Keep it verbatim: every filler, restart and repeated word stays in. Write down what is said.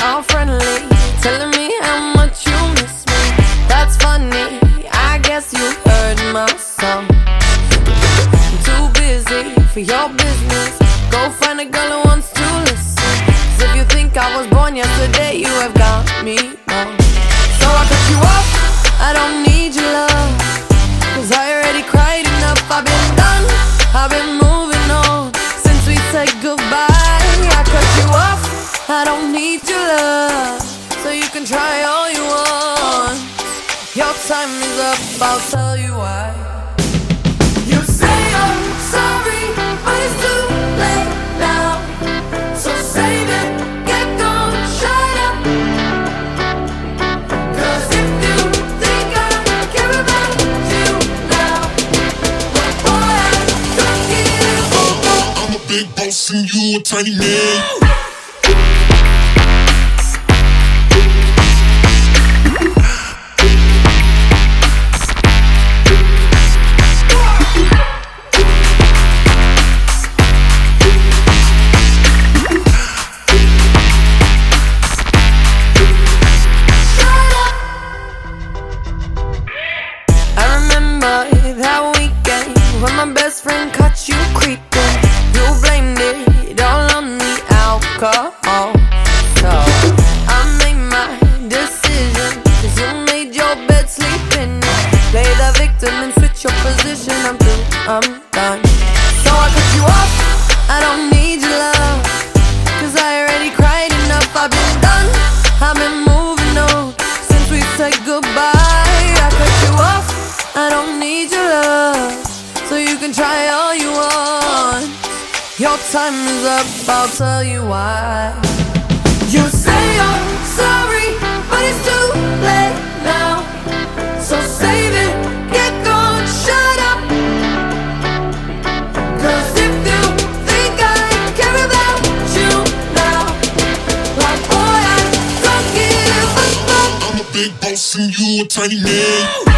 all friendly, telling me how much you miss me. That's funny, I guess you heard my song. I'm too busy for your business. Go find a girl who wants to listen. 'Cause if you think I was born yesterday, you have got me wrong. So I cut you off, I don't need your love, 'cause I already cried enough. I've been done, I've been moving on since we said goodbye. I cut you off, I don't need your love, so you can try all you want. Your time is up, I'll tell you why. You say I'm sorry, but it's too late now. So save it, get gone, shut up. 'Cause if you think I care about you now, well boy, I don't give a fuck. I'm a big boss and you a tiny man. That weekend when my best friend caught you creeping, you blamed it all on the alcohol. So I made my decision, 'cause you made your bed, sleep in it. Play the victim and switch your position. I'm through, I'm done. So I cut you off, I don't need your love, 'cause I already cried enough. I've been done, I've been moving on since we said goodbye. I cut you off, I don't need your love, so you can try all you want. Your time is up, I'll tell you why. You say you're sorry, but it's too late now. So save it, get gone, shut up. 'Cause if you think I care about you now, like boy, I don't give a fuck. I'm a big boss and you a tiny man.